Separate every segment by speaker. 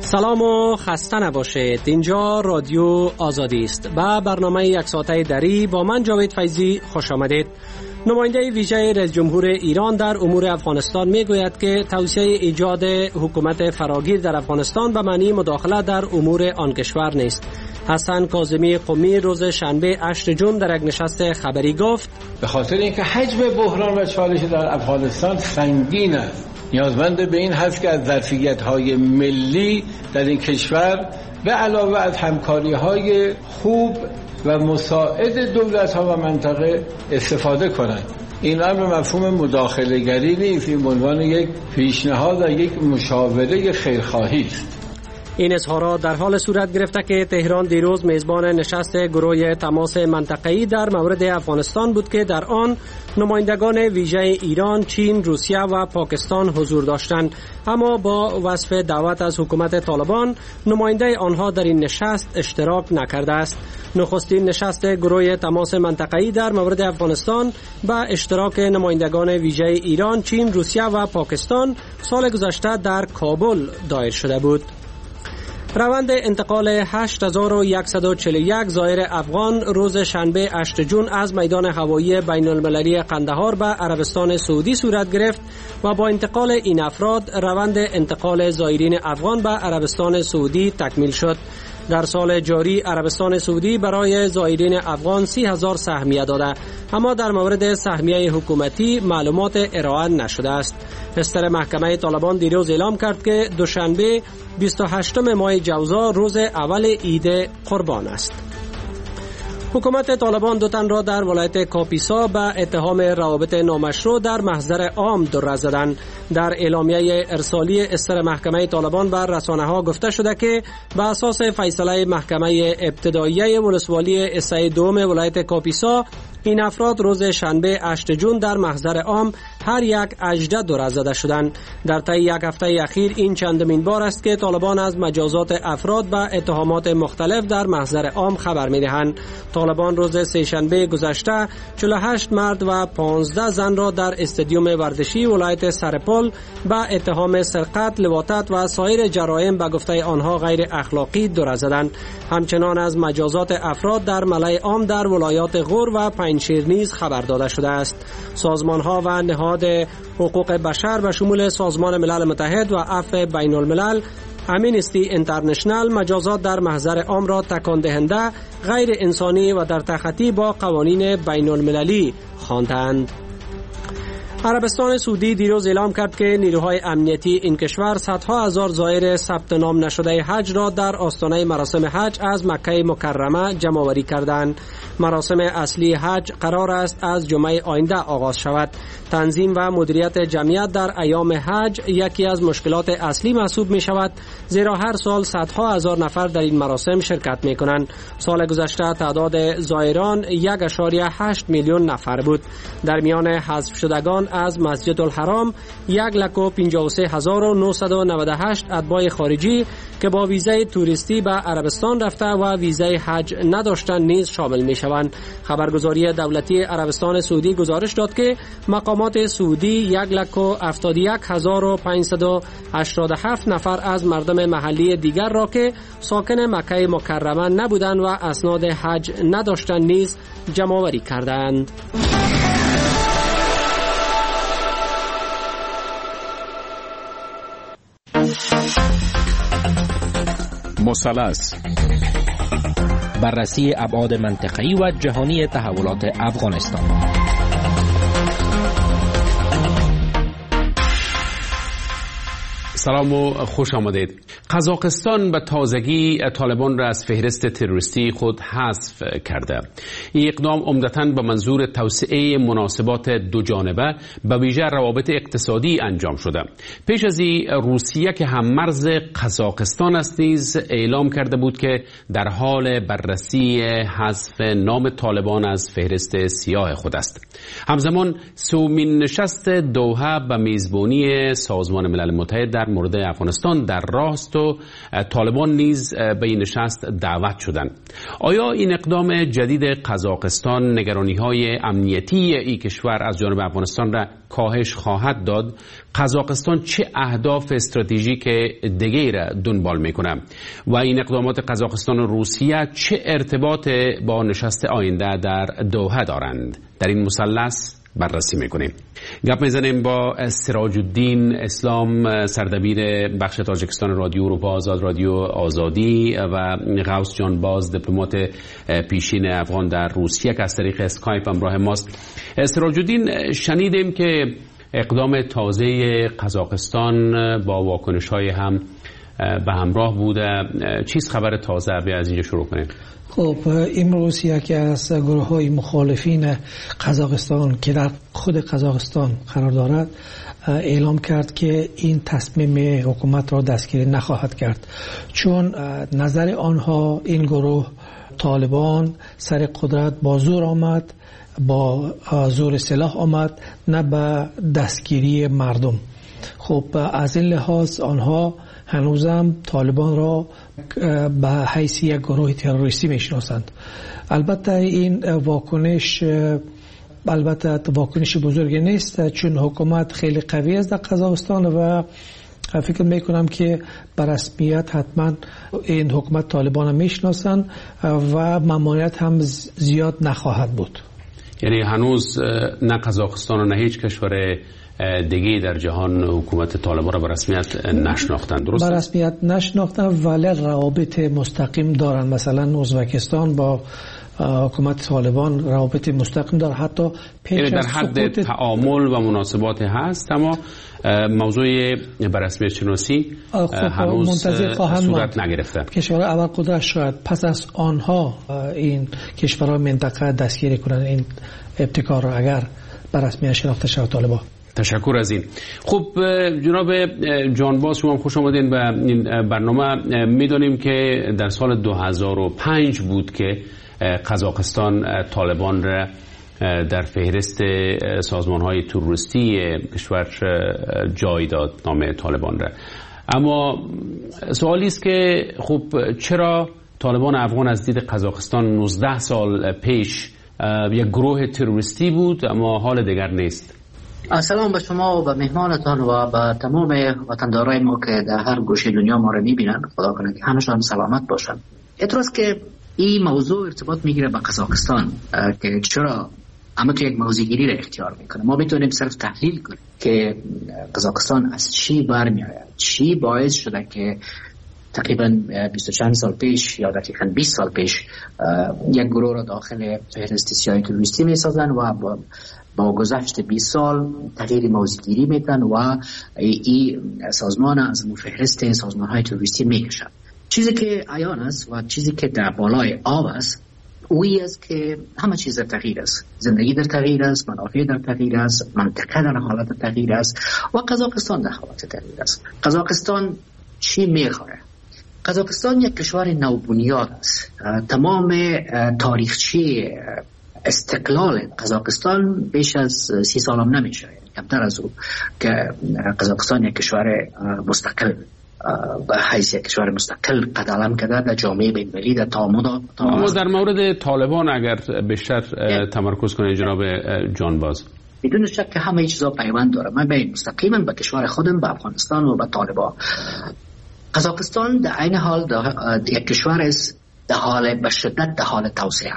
Speaker 1: سلام و خسته نباشید. اینجا رادیو آزادی است. با برنامه یک ساعته دری با من جاوید فیضی خوش آمدید. نماینده ویژه رئیس جمهور ایران در امور افغانستان میگوید که توصیه ایجاد حکومت فراگیر در افغانستان به معنی مداخله در امور آن کشور نیست. حسن کاظمی قمی روز شنبه 8 جون در یک نشست خبری گفت
Speaker 2: به خاطر اینکه حجم بحران و چالش در افغانستان سنگین است، نیازمند به این هست که از ظرفیت‌های ملی در این کشور به علاوه از همکاری‌های خوب و مساعد دولت‌ها و منطقه استفاده کنند. این امر مفهوم مداخله گری نیست، این به عنوان یک پیشنهاد و یک مشاوره خیرخواهی است.
Speaker 1: این اظهارات در حال صورت گرفته که تهران دیروز میزبان نشست گروه تماس منطقه‌ای در مورد افغانستان بود که در آن نمایندگان ویژه ایران، چین، روسیه و پاکستان حضور داشتند، اما با وصف دعوت از حکومت طالبان نماینده آنها در این نشست اشتراک نکرده است. نخستین نشست گروه تماس منطقه‌ای در مورد افغانستان با اشتراک نمایندگان ویژه ایران، چین، روسیه و پاکستان سال گذشته در کابل دایر شده بود. روند انتقال 8141 زائر افغان روز شنبه 8 جون از میدان هوایی بین المللی قندهار به عربستان سعودی صورت گرفت و با انتقال این افراد روند انتقال زائرین افغان به عربستان سعودی تکمیل شد. در سال جاری عربستان سعودی برای زائرین افغان 30,000 سهمیه داده، اما در مورد سهمیه حکومتی معلومات ارائه نشده است. بستر محکمه طالبان دیروز اعلام کرد که دوشنبه 28 ماه جوزا روز اول عید قربان است. حکومت طالبان دو تن را در ولایت کاپیسا به اتهام روابط نامشروع در محضر عام در زدند. در اعلامیه ارسالی استر محکمه طالبان بر رسانه‌ها گفته شده که به اساس فیصله محکمه ابتداییه ولسوالی اسای دوم ولایت کاپیسا این افراد روز شنبه 8 جون در محضر عام هر یک اجده در زده شدند. در طی یک هفته اخیر این چندمین بار است که طالبان از مجازات افراد به اتهامات مختلف در محضر عام خبر می‌دهند. طالبان روز سه‌شنبه گذشته 48 مرد و 15 زن را در استادیوم ورزشی ولایت سرپل به اتهام سرقت، لواطت و سایر جرایم به گفته آنها غیر اخلاقی در زدند. همچنان از مجازات افراد در ملأ عام در ولایات غور و پنجشیر نیز خبر داده شده است. سازمان‌ها و نهاد حقوق بشر به شمول سازمان ملل متحد و عفو بین الملل، امنستی اینترنشنال مجازات در محضر عام را تکان دهنده، غیر انسانی و در تخطی با قوانین بین المللی خواندند. عربستان سعودی دیروز اعلام کرد که نیروهای امنیتی این کشور صدها هزار زائر ثبت نام نشده حج را در آستانه مراسم حج از مکه مکرمه جمع آوری کردند. مراسم اصلی حج قرار است از جمعه آینده آغاز شود. تنظیم و مدیریت جمعیت در ایام حج یکی از مشکلات اصلی محسوب می شود، زیرا هر سال صدها هزار نفر در این مراسم شرکت می کنند. سال گذشته تعداد زائران 1.8 میلیون نفر بود. در میان حذف شدگان از مسجد الحرام 1,53,998 اتباع خارجی که با ویزای توریستی به عربستان رفته و ویزای حج نداشتند نیز شامل می شوند. خبرگزاری دولتی عربستان سعودی گزارش داد که مقامات سعودی 1,71,587 نفر از مردم محلی دیگر را که ساکن مکه مکرمه نبودند و اسناد حج نداشتند نیز جمع آوری کردند.
Speaker 3: مثلث بررسی ابعاد منطقه‌ای و جهانی تحولات افغانستان.
Speaker 4: سلام و خوش آمدید. قزاقستان به تازگی طالبان را از فهرست تروریستی خود حذف کرده. این اقدام عمدتاً به منظور توسعه مناسبات دو جانبه به ویژه روابط اقتصادی انجام شده. پیش از این روسیه که هم مرز قزاقستان است نیز اعلام کرده بود که در حال بررسی حذف نام طالبان از فهرست سیاه خود است. همزمان سومین نشست دوحه به میزبانی سازمان ملل متحد در مورد افغانستان در راه است و طالبان نیز به این نشست دعوت شدند. آیا این اقدام جدید قزاقستان نگرانی‌های امنیتی این کشور از جانب افغانستان را کاهش خواهد داد؟ قزاقستان چه اهداف استراتژیک دیگری را دنبال میکنه و این اقدامات قزاقستان و روسیه چه ارتباط با نشست آینده در دوحه دارند؟ در این مثلث بررسی میکنیم. گپ میزنیم با سراج الدین اسلام، سردبیر بخش تاجیکستان رادیو اروپا آزاد، رادیو آزادی، و غوث جانباز، دیپلمات پیشین افغان در روسیه که از طریق اسکایپ همراه ماست. سراج الدین، شنیدیم که اقدام تازه قزاقستان با واکنش‌های هم به همراه بوده. چیز خبر تازه؟ از اینجا شروع کنیم.
Speaker 5: خب امروز یکی از گروه‌های مخالفین قزاقستان که در خود قزاقستان قرار دارد اعلام کرد که این تصمیم حکومت را دستگیری نخواهد کرد، چون نظر آنها این گروه طالبان سر قدرت با زور آمد، با زور سلاح آمد، نه به دستگیری مردم. خب از این لحاظ آنها هنوزم طالبان را به حیث یک گروه تروریستی میشناسند. البته این واکنش بزرگی نیست، چون حکومت خیلی قوی است در قزاقستان و فکر میکنم که به رسمیت حتما این حکومت طالبان میشناسند و ممانعت هم زیاد نخواهد بود.
Speaker 4: یعنی هنوز نه قزاقستان و نه هیچ کشور دیگه در جهان حکومت طالبان را به رسمیت نشناختن، درسته؟
Speaker 5: به رسمیت نشناختن ولی روابط مستقیم دارن. مثلا ازبکستان با حکومت طالبان روابط مستقیم داره، حتی
Speaker 4: یعنی در حد تعامل و مناسبات هست، اما موضوع به رسمیت شناسی هنوز صورت نگرفته.
Speaker 5: کشورهای اول قدرت شاید پس از آنها این کشورهای منطقه دستگیری کنند این ابتکار را اگر به رسمیت شناخته شود طالبان.
Speaker 4: تشکر از این. خب جناب جانباز، شما خوش آمدین به این برنامه. میدونیم که در سال 2005 بود که قزاقستان طالبان را در فهرست سازمان‌های تروریستی کشور جای داد، نام طالبان را. اما سوالی است که خب چرا طالبان افغان از دید قزاقستان 19 سال پیش یک گروه تروریستی بود اما حال دیگر نیست؟
Speaker 6: سلام به شما و به مهمانتان و به تمام وطندارای ما که در هر گوشه دنیا ما رو میبینن. خدا کنه که همشان سلامت باشن. اعتراض که این موضوع ارتباط میگیره با قزاقستان که چرا اما تو یک موضوعگیری را اختیار میکنه. ما میتونیم صرف تحلیل کنیم که قزاقستان از چی برمیآید، چی باعث شده که تقریبا 20 چند سال پیش یا دقیقاً 20 سال پیش یک گروه را داخل فهرست سیاسی تروریستی میسازن و با گذشت 20 سال تغییر موضوعگیری میکنن و این سازمان از فهرست سازمان‌های تروریستی میکشن. چیزی که عیان است و چیزی که در بالای آب است اویی است که همه چیز در تغییر است. زندگی در تغییر است، منافع در تغییر است، منطقه در حالت تغییر است و قزاقستان در حالت تغییر است. قزاقستان چی میخواه؟ قزاقستان یک کشور نوبنیاد است. تمام تاریخچه استقلال قزاقستان بیش از 30 سال هم نمیشه، کمتر از او، که قزاقستان یک کشور مستقل به حیث یک کشور مستقل قد علم کرده در جامعه بین‌المللی در تعامل.
Speaker 4: اما در مورد طالبان اگر بیشتر تمرکز کنید جناب جانباز.
Speaker 6: بدون شک که همه چیزا پیوند داره. من بین مستقیما به کشور خودم، به افغانستان و به طالبان. قزاقستان در عین حال یک کشور است در حال به شدت در حال توسعه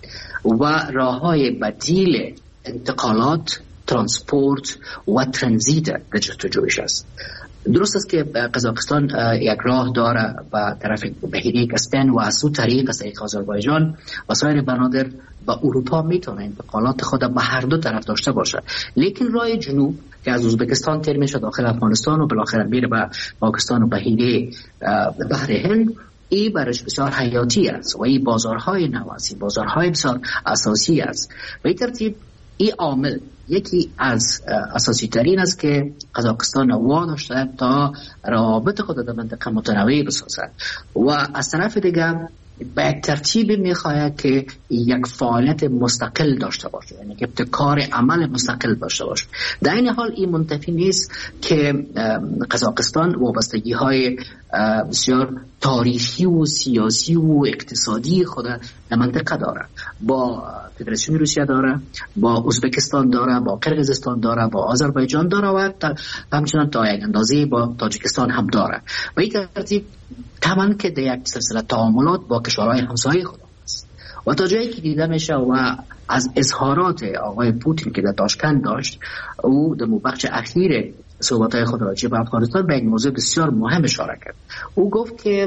Speaker 6: و راه‌های بدیل انتقالات، ترانسپورت و ترانزیت در جستجویش است. درست است که قزاقستان یک راه داره به طرف بحیره کاسپین و از اون طریق از آذربایجان و سایر بنادر به اروپا میتونه انتقالات خود به هر دو طرف داشته باشه. لیکن راه جنوب که از ازبکستان تیر میشه داخل افغانستان و بالاخره میره به پاکستان و بحیره بحر هند، این برش بسیار حیاتی است و این بازارهای نواسی، بازارهای بسیار اساسی است. به این ترتیب این عامل یکی از اساسی ترین است که قزاقستان واداشته تا روابط خود در منطقه متنوع بسازد و از طرف دیگر به یک ترتیب میخواهد که یک فعالیت مستقل داشته باشه، یعنی که ابتکار عمل مستقل داشته باشه. در این حال این منتفی نیست که قزاقستان وابستگی های بسیار تاریخی و سیاسی و اقتصادی خود در منطقه داره. با فدراسیون روسیه داره، با ازبکستان داره، با قرقیزستان داره، با آذربایجان داره و همچنان تا یک اندازه با تاجیکستان هم داره. و این ترتیب طبعا که در یک سلسله تعاملات با کشورهای همسایه خود است و تا جایی که دیده میشه و از اظهارات آقای پوتین که در تاشکند داشت، او در بخش اخیر صحبت‌های خود راجع به افغانستان به یک موضوع بسیار مهم اشاره کرد. او گفت که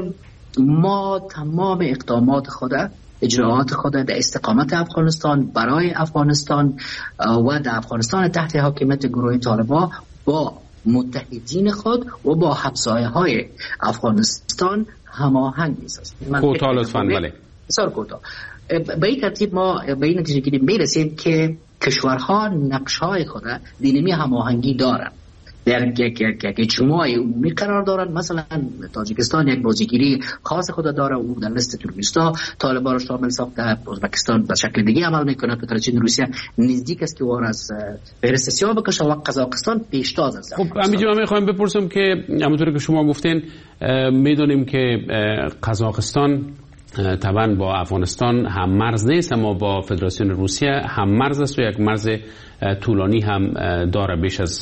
Speaker 6: ما تمام اقدامات خود، اجراعات خود در استقامت افغانستان، برای افغانستان و در افغانستان تحت حاکمیت گروه طالبان با متحدین خود و با همسایه‌های افغانستان هماهنگ می‌سازیم.
Speaker 4: کوتاه لطفاً. بله
Speaker 6: بسیار کوتاه. به این ترتیب ما به این نتیجه گیری میرسیم که کشورها نقش‌های خود دینامی هماهنگی دارند، در یک اجماع عمومی قرار دارند. مثلا تاجیکستان یک بازیگیری خاص خود داره، او در لیست تروریستا طالبان را شامل ساخته. ازبکستان به شکل دیگه عمل میکنه. فدراسیون روسیه نزدیک است که وار از فهرست سیاه بکشه و قزاقستان پیشتاز است.
Speaker 4: خب همینجا من میخوام بپرسم که همونطور که شما گفتین میدونیم که قزاقستان طبعا با افغانستان هم مرز نیست، اما با فدراسیون روسیه هم مرز است و یک مرز طولانی هم داره، بیش از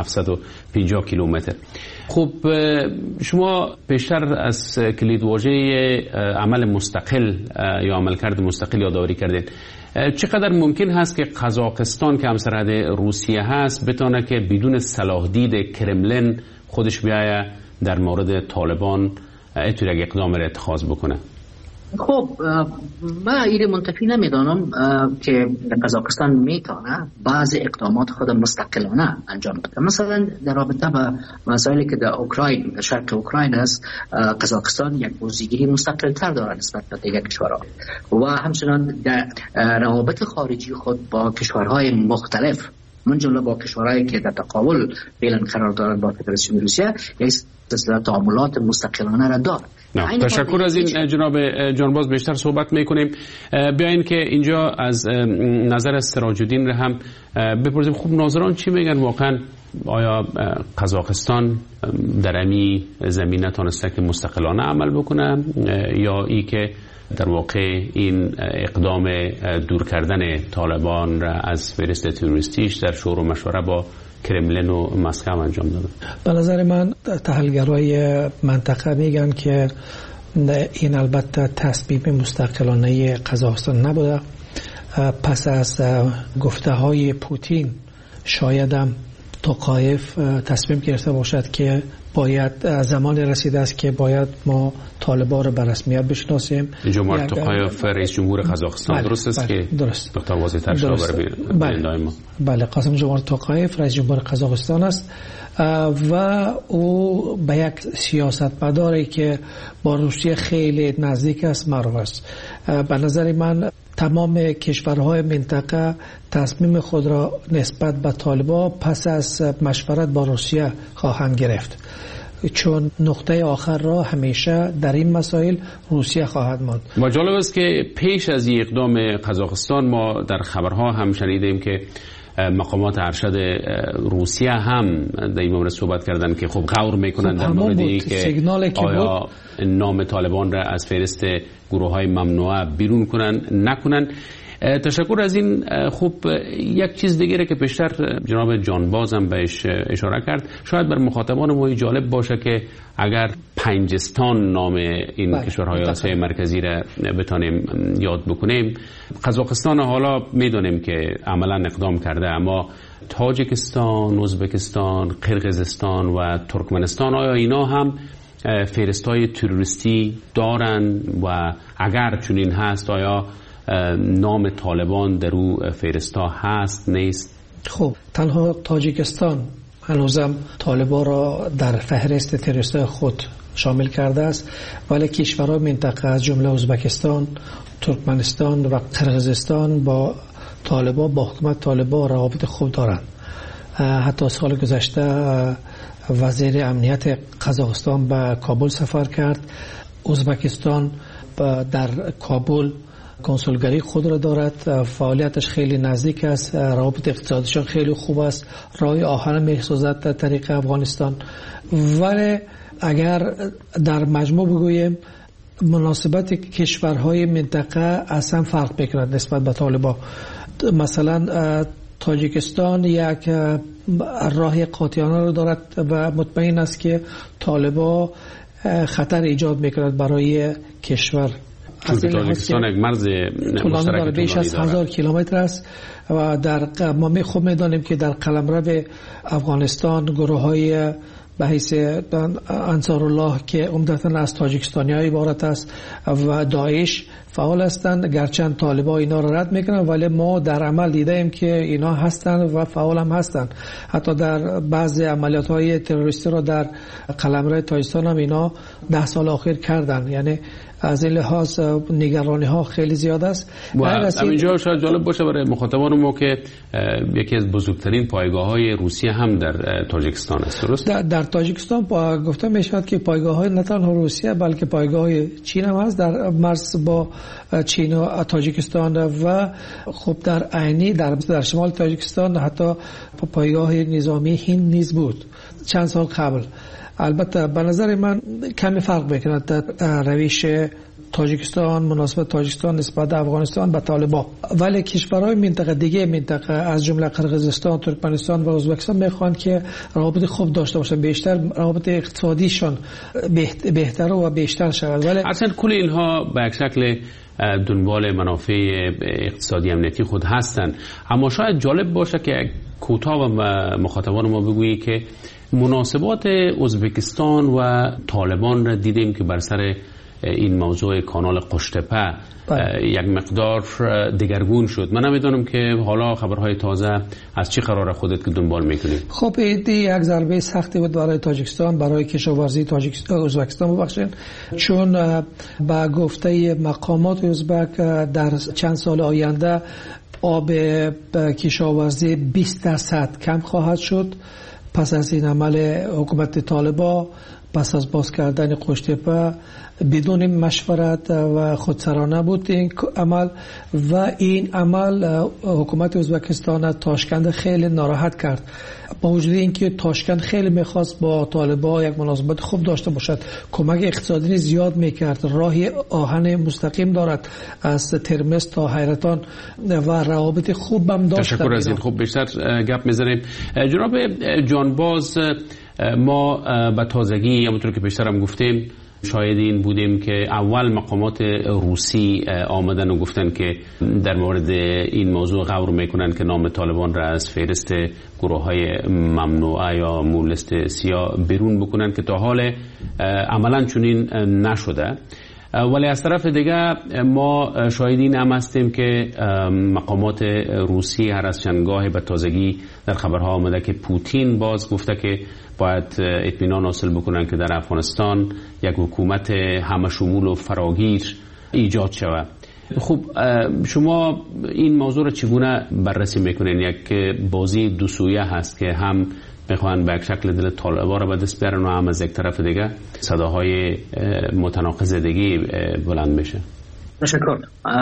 Speaker 4: 750 کیلومتر. خب شما بیشتر از کلیدواژه عمل مستقل یا عملکرد مستقل یادآوری کردید. چقدر ممکن هست که قزاقستان که همسرحد روسیه هست بتونه که بدون صلاح دید کرملین خودش بیایه در مورد طالبان اینطور یک اقدام را اتخاذ بکنه؟
Speaker 6: خب من این منتفی نمیدانم که قزاقستان میتونه بعض اقدامات خود مستقلانه انجام بده. مثلا در رابطه با مسائلی که در اوکراین، در شرق اوکراین است، قزاقستان یک بازیگیری مستقل تر داره نسبت به دیگر کشورها و همچنان در روابط خارجی خود با کشورهای مختلف، من جمله با کشورهایی که در تقابل فعلا قرار دارند با فدراسیون روسیه، یک سلسله تعاملات مستقلانه را دارد.
Speaker 4: تشکر از این جناب جانباز. بیشتر صحبت میکنیم. بیاین که اینجا از نظر سراج الدین را هم بپرسیم. خب ناظران چی میگن واقعا؟ آیا قزاقستان در امی زمینه تانسته که مستقلانه عمل بکنه یا ای که در واقع این اقدام دور کردن طالبان را از فهرست تروریستیش در شور و مشوره با کرملین و مسکو انجام داده؟
Speaker 5: به نظر من تحلیلگرای منطقه میگن که این البته تصمیم مستقلانه قزاقستان نبوده. پس از گفته های پوتین شایدم توقایف تصمیم گرفته باشد که باید زمان رسیده است که باید ما طالبان را به رسمیت بشناسیم.
Speaker 4: جمهوری توقایف رئیس جمهور قزاقستان درست است که
Speaker 5: درست
Speaker 4: دکتر واضح‌تر شده برای ما.
Speaker 5: بله قاسم جمهوری توقایف رئیس جمهور قزاقستان است و او به یک سیاستمداری که با روسیه خیلی نزدیک است معروف است. به نظر من تمام کشورهای منطقه تصمیم خود را نسبت به طالبان پس از مشورت با روسیه خواهند گرفت، چون نقطه آخر را همیشه در این مسائل روسیه خواهد ماند.
Speaker 4: و جالب است که پیش از این اقدام قزاقستان ما در خبرها هم شنیدیم که مقامات ارشد روسیه هم در این مورد صحبت کردن که خب غور میکنن در مورد اینکه آیا نام طالبان را از فهرست گروه‌های ممنوعه بیرون کنن نکنن. تشکر از این. خوب یک چیز دیگه که پیشتر جناب جانباز هم بهش اشاره کرد، شاید بر مخاطبان ما جالب باشه که اگر پنجستان نام این کشورهای آسیای مرکزی را بتانیم یاد بکنیم، قزاقستان حالا میدونیم که عملا اقدام کرده، اما تاجیکستان، ازبکستان، قرقیزستان و ترکمنستان آیا اینا هم فهرست‌های تروریستی دارن و اگر چنین هست آیا نام طالبان در او فهرستا هست نیست؟
Speaker 5: خب تنها تاجیکستان هنوزم طالبان را در فهرست تروریستا خود شامل کرده است، ولی کشورهای منطقه از جمله ازبکستان، ترکمنستان و قرقیزستان با طالبان، با حکومت طالبان روابط خوب دارند. حتی سال گذشته وزیر امنیت قزاقستان به کابل سفر کرد. ازبکستان در کابل کنسولگری خود را دارد، فعالیتش خیلی نزدیک است، روابط اقتصادیشان خیلی خوب است، راه آهن می‌سازد در طریق افغانستان. ولی اگر در مجموع بگوییم مناسبت کشورهای منطقه اصلا فرق می‌کند نسبت به طالبان. مثلا تاجیکستان یک راه قاطعانه رو دارد و مطمئن است که طالبان خطر ایجاد می‌کند برای کشور.
Speaker 4: تاجیکستان یک مرز مشترک
Speaker 5: بیش از 1000 کیلومتر است و در ما خوب می‌دانیم که در قلمرو افغانستان گروه‌های به حیث انصار الله که عمدتاً از تاجیکستانی‌ها عبارت است و داعش فعال هستند، گرچند طالبان اینا را رد میکنن ولی ما در عمل دیدیم که اینا هستند و فعال هم هستند. حتی در بعض عملیات‌های تروریستی را در قلمرو تاجیکستان هم اینا 10 سال اخیر کردن. یعنی از این لحاظ نگرانی ها خیلی زیاد است.
Speaker 4: و اینجا شاید جالب باشه برای مخاطبان ما که یکی از بزرگترین پایگاه های روسیه هم در تاجیکستان است، درست؟
Speaker 5: در تاجیکستان گفته می شود که پایگاه های نه تنها روسیه بلکه پایگاه های چین هم هست در مرز با چین و تاجیکستان و خب در عینی در شمال تاجیکستان حتی پایگاه نظامی هند نیز بود چند سال قبل. البته به نظر من کمی فرق میکند در روش تاجیکستان، مناسبت تاجیکستان نسبت افغانستان به طالبان. ولی کشورهای منطقه از جمله قرقیزستان، ترکمنستان و ازبکستان میخوان که روابط خوب داشته باشن، بیشتر روابط اقتصادیشان بهتر و بیشتر شود. ولی
Speaker 4: اصلا کل اینها به یک شکل دنبال منافع اقتصادی امنیتی خود هستند. اما شاید جالب باشه که کوتاه و مخاطبان ما بگویی که مناسبات ازبکستان و طالبان را دیدیم که بر سر این موضوع کانال قشتپه یک مقدار دگرگون شد. من نمیدونم که حالا خبرهای تازه از چی قرار خودت که دنبال میکنی؟
Speaker 5: خب این یک ضربه سختی بود برای تاجیکستان، برای کشاورزی ازبکستان ببخشید، چون با گفته مقامات ازبک در چند سال آینده آب کشاورزی 20% کم خواهد شد پس از این عمل حکومت طالبان، پس از باز کردن قشتپه بدون مشورت و خودسرانه بود این عمل و این عمل حکومت ازبکستان تاشکند خیلی ناراحت کرد. با وجود اینکه تاشکند خیلی میخواست با طالبان یک مناسبت خوب داشته باشد، کمک اقتصادی زیاد میکرد، راهی آهن مستقیم دارد از ترمز تا حیرتان و روابط خوب هم داشت.
Speaker 4: تشکر از این. خوب بیشتر گپ میزنیم. جناب جانباز، ما به تازگی همونطور که بیشتر هم گفتیم شاید این بودیم که اول مقامات روسی آمدن و گفتن که در مورد این موضوع غور میکنن که نام طالبان را از فهرست گروه‌های ممنوعه یا لیست سیاه بیرون بکنن که تا حال عملا چنین نشده. ولی از طرف دیگه ما شاهدین هم هستیم که مقامات روسی هر از چندگاهی به تازگی در خبرها آمده که پوتین باز گفته که باید اطمینان حاصل بکنن که در افغانستان یک حکومت همه شمول و فراگیر ایجاد شود. خب شما این موضوع را چگونه بررسی میکنین؟ یک بازی دو سویه هست که هم میخوان به یک شکل دل طالبان را به دست بیارن و هم از یک طرف دیگه صداهای متناقض دیگه بلند میشه.
Speaker 6: تشکر.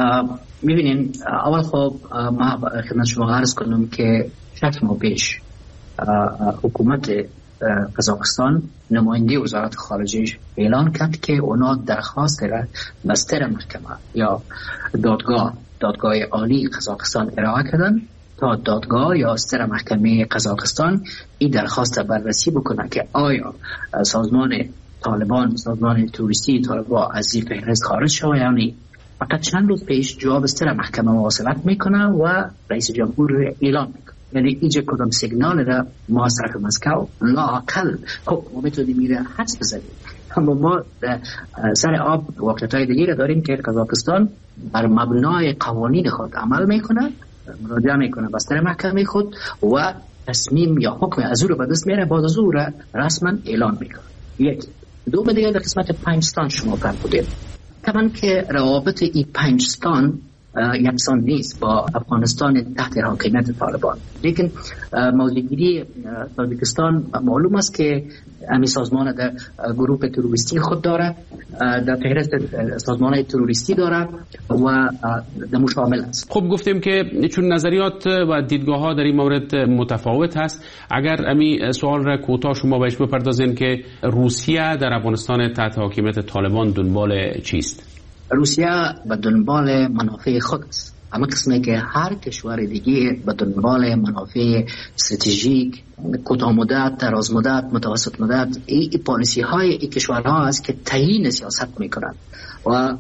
Speaker 6: میبینین اول خب ما خدمت شما عرض کنم که شک ما پیش حکومت قزاقستان نماینده وزارت خارجه اعلان کرد که اونا درخواست را به ستر محکمه یا دادگاه عالی قزاقستان ارائه کردن تا دادگاه یا ستر محکمه قزاقستان این درخواست بررسی بکنه که آیا سازمان طالبان، سازمان توریستی طالبان از این فهرست خارج شده یا نه. فقط چند روز پیش جواب ستر محکمه مواصلت میکنه و رئیس جمهور اعلان میکنه. یعنی اینجا کدام سیگنال را ما از طرف مسکو لااقل خب ما میتونیم میره حدس بزنیم، اما ما سر آب واقعیت‌های دیگه داریم که قزاقستان بر مبنای قوانین خود عمل میکنه، مراجعه میکنه به ستر محکمه خود و تصمیم یا حکم از او رو به دست میاره، بعد از او را رسما اعلان میکنه. یک دو دیگه در قسمت پنجستان شما فرمودید. طبعا که روابط این پنجستان یکسان نیست با افغانستان تحت حاکمیت طالبان. لیکن موضوعگیری تاجیکستان معلوم است که امی سازمان در گروه تروریستی خود دارد، در فهرست سازمان تروریستی دارد و در مشامل است.
Speaker 4: خب گفتیم که چون نظریات و دیدگاه ها در این مورد متفاوت هست، اگر امی سوال را کوتاه شما بهش بپردازین که روسیه در افغانستان تحت حاکمیت طالبان دنبال چیست؟
Speaker 6: روسیه به دنبال منافع خود است، اما قسمی که هر کشور دیگه به دنبال منافع استراتژیک کوتاه مدت، دراز مدت، متوسط مدت، این پالیسی های این کشورها است که تعیین سیاست میکنند و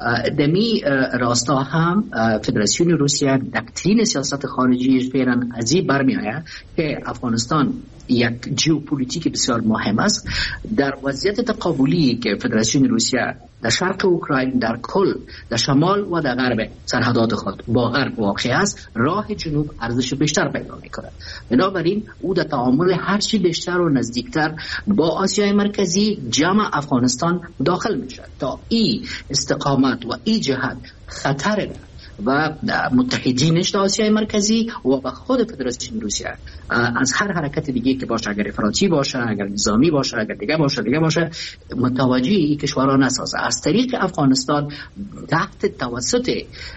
Speaker 6: دمی راستا هم فدراسیون روسیه دکترین سیاست خارجی فعلا از این برمی آید که افغانستان یک ژئوپلیتیک بسیار مهم است. در وضعیت تقابلی که فدراسیون روسیه در شرق اوکراین، در کل، در شمال و در غرب سرحدات خود با غرب واقع است، راه جنوب ارزش بیشتر پیدا می‌کند. بنابراین او در تعامل هر چی بیشتر و نزدیکتر با آسیای مرکزی جمع افغانستان داخل می‌شود تا این استقامت و این جهت خطر و متحدینش در آسیای مرکزی و به خود فدراسیون روسیه از هر حرکت دیگه که باشه، اگر افراطی باشه، اگر نظامی باشه، اگر دیگه باشه متوجه این کشورها نسازه. از طریق افغانستان تحت توسط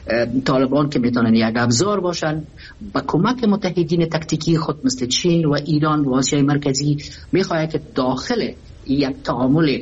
Speaker 6: طالبان که میتونن یک ابزار باشن، با کمک متحدین تکتیکی خود مثل چین و ایران و آسیای مرکزی میخواد که داخل یک تعامل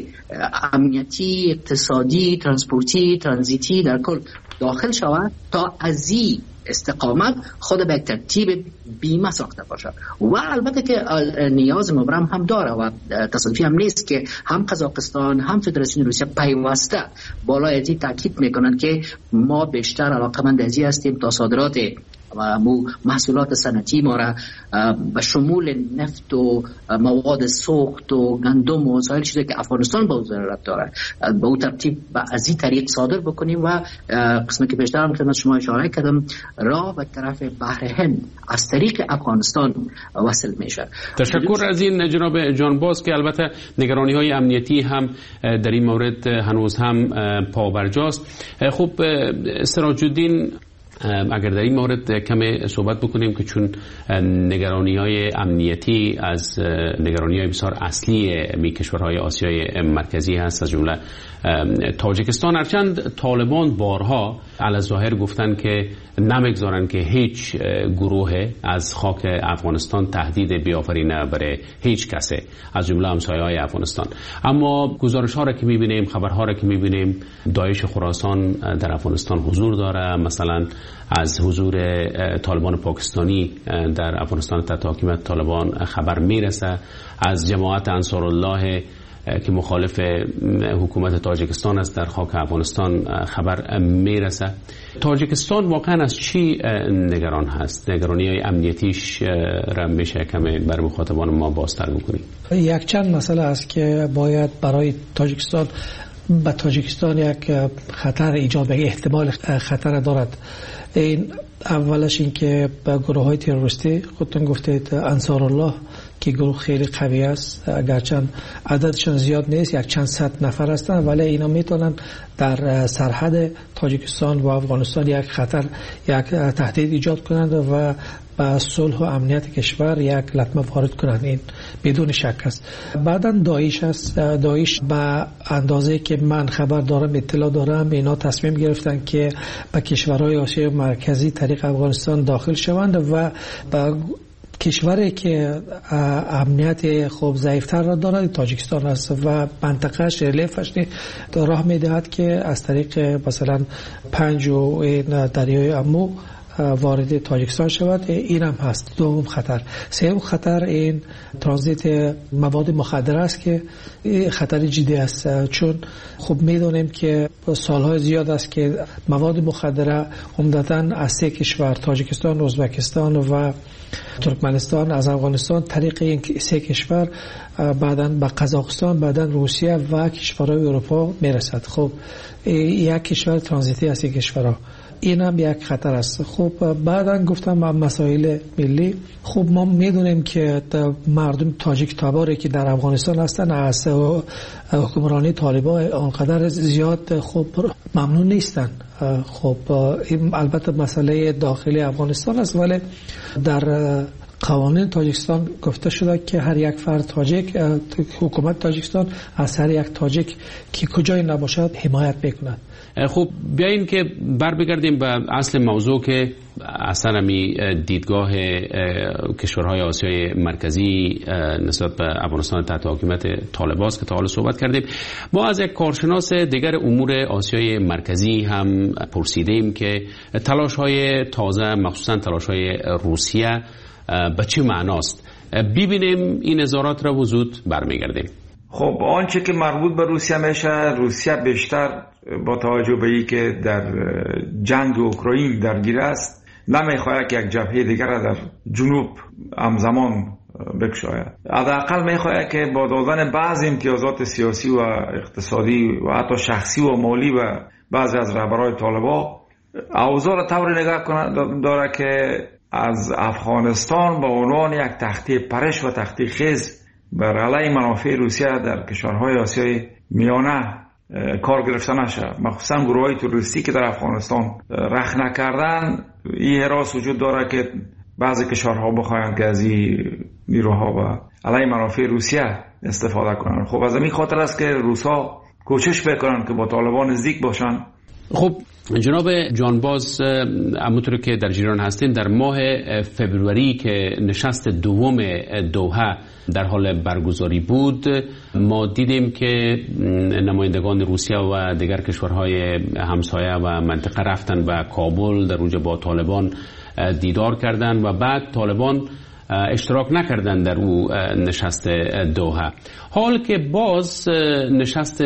Speaker 6: امنیتی، اقتصادی، ترانسپورتی، ترانزیتی در کل داخل شود تا از این استقامت خود به ترتیب بیمه ساخته باشد. و البته که نیاز مبرم هم داره و تصادفی هم نیست که هم قزاقستان هم فدراسیون روسیه پیوسته بالای ازی تاکید میکنند که ما بیشتر علاقمند ازی هستیم تا صادرات و محصولات صنعتی ما را به شمول نفت و مواد سوخت و گندم و سایر چیزی که افغانستان با ضرورت داره به اون ترتیب از این طریق صادر بکنیم و قسمی که بیشتر هم خدمت شما اشاره کردم راه به طرف بحر هند از طریق افغانستان وصل میشه.
Speaker 4: تشکر از این جناب جانباز که البته نگرانی های امنیتی هم در این مورد هنوز هم پابرجاست. خب سراج الدین، اگر در این مورد کمی صحبت بکنیم که چون نگرانی‌های امنیتی از نگرانی‌های بسیار اصلی می کشورهای آسیای مرکزی هست، از جمله تاجیکستان، هرچند طالبان بارها علی‌الظاهر گفتن که نمیگذارن که هیچ گروه از خاک افغانستان تهدید بیافرینه برای هیچ کسی از جمله همسایه‌های افغانستان. اما گزارش‌ها را که می‌بینیم، خبرها را که می‌بینیم، داعش خراسان در افغانستان حضور داره، مثلا از حضور طالبان پاکستانی در افغانستان تحت حاکمیت طالبان خبر میرسه، از جماعت انصارالله که مخالف حکومت تاجیکستان است در خاک افغانستان خبر میرسه. تاجیکستان واقعا از چی نگران هست؟ نگرانی های امنیتیش را میشه کمی بر مخاطبان ما بازتر بکنیم؟
Speaker 5: یک چند مسئله است که باید برای تاجیکستان به تاجیکستان یک خطر ایجاد به احتمال خطر دارد. این اولش این که به گروه های تروریستی خودتون گفتید انصارالله که گروه خیلی قوی است، اگرچند عددشان زیاد نیست، یک چند صد نفر هستند، ولی اینا میتونن در سرحد تاجیکستان و افغانستان یک خطر، یک تهدید ایجاد کنند و به صلح و امنیت کشور یک لطمه وارد کنند. این بدون شک است. بعداً داعش است. داعش به اندازه که من خبر دارم، اطلاع دارم، اینا تصمیم گرفتن که به کشورهای آسیای مرکزی طریق افغانستان داخل شوند و به کشوری که امنیت خوب ضعیفتر را دارد تاجیکستان است و منطقه ریلیفش راه میدهد که از طریق مثلا پنج و دریای امو وارد تاجیکستان شود. این هم هست دوم خطر. سوم خطر این ترانزیت مواد مخدر است که خطر جدی است، چون خب میدونیم که سالهای زیاد است که مواد مخدر عمدتاً از سه کشور تاجیکستان، ازبکستان و ترکمنستان از افغانستان طریق این سه کشور بعداً به قزاقستان، بعداً روسیه و کشورهای اروپا میرسد. خب یک کشور ترانزیتی از این کشورها این هم یک خطر است. خب بعدا گفتم مسائل ملی. خب ما میدونیم که مردم تاجیک تباری که در افغانستان هستن از حکمرانی طالبان آنقدر زیاد خب ممنون نیستن. خب این البته مسئله داخلی افغانستان است، ولی در قوانین تاجیکستان گفته شده که هر یک فرد تاجیک، حکومت تاجیکستان از هر یک تاجیک که کجای نباشد حمایت میکند.
Speaker 4: خب بیاین که بر بگردیم به اصل موضوع که اصلا همی دیدگاه کشورهای آسیای مرکزی نسبت به افغانستان تحت حکومت طالبان است که تا حالا صحبت کردیم. ما از یک کارشناس دیگر امور آسیای مرکزی هم پرسیدیم که تلاش‌های تازه، مخصوصا تلاش‌های روسیه، به چه معناست؟ ببینیم این نظارات را وجود برمیگردیم.
Speaker 7: خب آنچه که مربوط به روسیه میشه، روسیه بیشتر با توجه به این که در جنگ اوکراین درگیر است نمیخواهد که یک جبهه دیگر در جنوب همزمان بکشاید. حداقل میخواهد که با دادن بعض امتیازات سیاسی و اقتصادی و حتی شخصی و مالی و بعضی از رهبران طالبان اوضاع را طوری نگاه داره که از افغانستان به عنوان یک تخته پرش و تخته خیز بر علیه منافع روسیه در کشورهای آسیای میانه کار گرفته نشه. مخصوصا گروه‌های تروریستی که در افغانستان رخنه کردن، این حراس وجود داره که بعضی کشورها بخواهند که از این نیروها و علیه منافع روسیه استفاده کنند. خب از این خاطر است که روس‌ها کوشش بکنند که با طالبان نزدیک باشند.
Speaker 4: خب جناب جانباز، همونطور که در جریان هستین، در ماه فبروری که نشست دوم دوحه در حال برگزاری بود، ما دیدیم که نمایندگان روسیه و دیگر کشورهای همسایه و منطقه رفتن به کابل، در اونجا با طالبان دیدار کردند و بعد طالبان اشتراک نکردن در او نشست دوحه. حال که باز نشست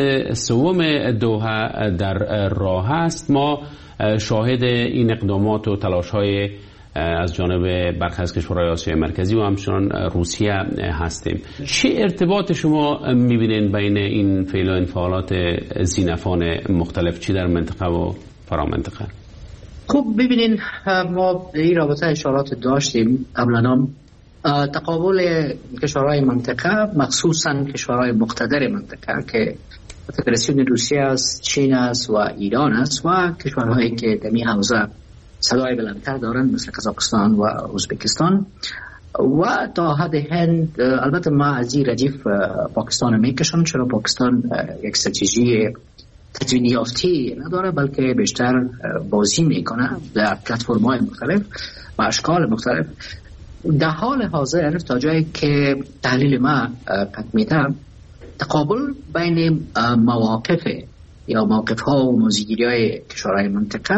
Speaker 4: سوم دوحه در راه است، ما شاهد این اقدامات و تلاش‌های از جانب برخی از کشورهای آسیای مرکزی و همچنان روسیه هستیم. چه ارتباط شما می‌بینید بین این فعل و انفعالات زینفان مختلف، چی در منطقه و فرامنطقه؟
Speaker 6: خب ببینین، ما این رابطه اشارات داشتیم قبلا. تقابل کشورهای منطقه، مخصوصا کشورهای مقتدر منطقه که فدراسیون روسیه است، چین است و ایران است و کشورهایی که در این حوزه صدای بلندتر دارند مثل قزاقستان و ازبکستان و تا حد هند. البته ما از این ردیف پاکستان میکشم، چرا پاکستان یک استراتژی تدوین یافتی نداره بلکه بیشتر بازی میکنه در پلتفرم‌های مختلف و اشکال مختلف. در حال حاضر تا جایی که تحلیل ما قد میده، تقابل بین مواقف یا موقف‌ها و موضع‌گیری‌های کشورهای منطقه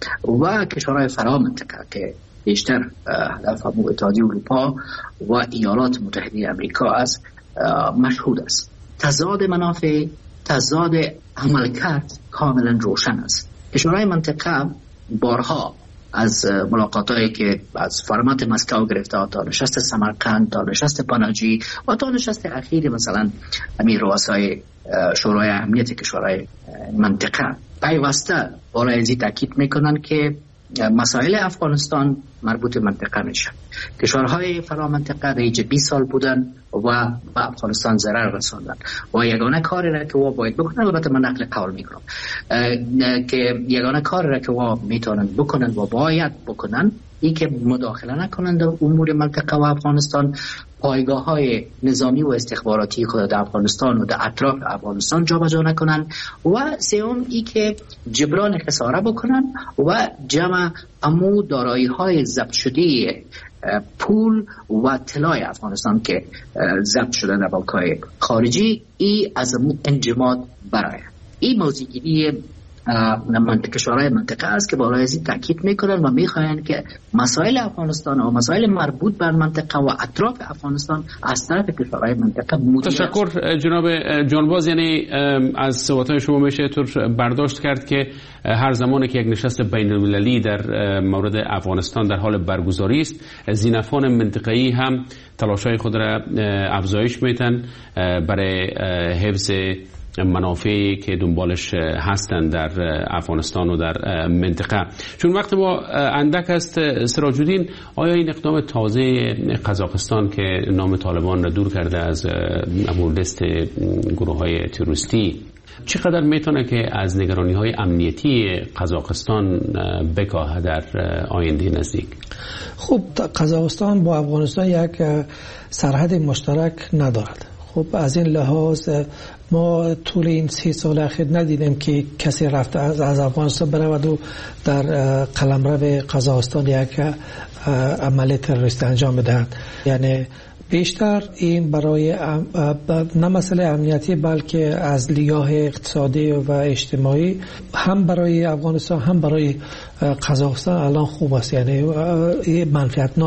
Speaker 6: و کشورهای فرامنطقه که بیشتر هدف اتحادیه اروپا و ایالات متحده آمریکا است مشهود است. تضاد منافع، تضاد عملکرد کاملا روشن است. کشورهای منطقه بارها از ملاقاتایی که از فرمت مسکو گرفته تا نشست سمرقند، تا نشست پاناجی و تا نشست اخیر مثلا امیر رؤسای شورای امنیت کشورهای منطقه پیوسته بالای ازی تاکید میکنن که مسائل افغانستان مربوط منطقه میشه. کشورهای فرامنطقه در 20 سال بودن و به افغانستان ضرر رساندن و یگانه کاری را که باید بکنن، البته من نقل قول میکنم که یگانه کاری را که میتونن بکنن و باید بکنن این که مداخله نکنند در امور منطقه و افغانستان، پایگاه های نظامی و استخباراتی خود در افغانستان و در اطراف افغانستان جابجا نکنند و سوم ای که جبران خساره بکنن و جمع امو دارایی های ضبط شده پول و طلای افغانستان که ضبط شده در بانک‌های خارجی ای از امو انجماد برای این موضوعگیری کشورهای منطقه است که بالای ازی تاکید میکنن و میخواین که مسائل افغانستان و مسائل مربوط بر منطقه و اطراف افغانستان از طرف کشورهای منطقه مدیریت.
Speaker 4: تشکر جناب جانباز. یعنی از صحبت‌های شما میشه طور برداشت کرد که هر زمانی که یک نشست بین‌المللی در مورد افغانستان در حال برگزاری است، زینفان منطقه‌ای هم تلاش‌های خود را افزایش میتن برای حفظ منافعی که دنبالش هستند در افغانستان و در منطقه. چون وقت ما اندک است، سراج الدین، آیا این اقدام تازه قزاقستان که نام طالبان را دور کرده از لیست گروه‌های تروریستی چقدر میتونه که از نگرانی‌های امنیتی قزاقستان بکاهه در آینده نزدیک؟
Speaker 5: خب قزاقستان با افغانستان یک سرحد مشترک ندارد. خب از این لحاظ ما طول این 30 سال اخیر ندیدیم که کسی رفته از افغانستان برود و در قلمرو قزاقستان یک عمل تروریستی انجام بدهد. یعنی بیشتر این برای نه مسئله امنیتی بلکه از لحاظ اقتصادی و اجتماعی هم برای افغانستان هم برای قزاقستان الان خوب است. یعنی منفعت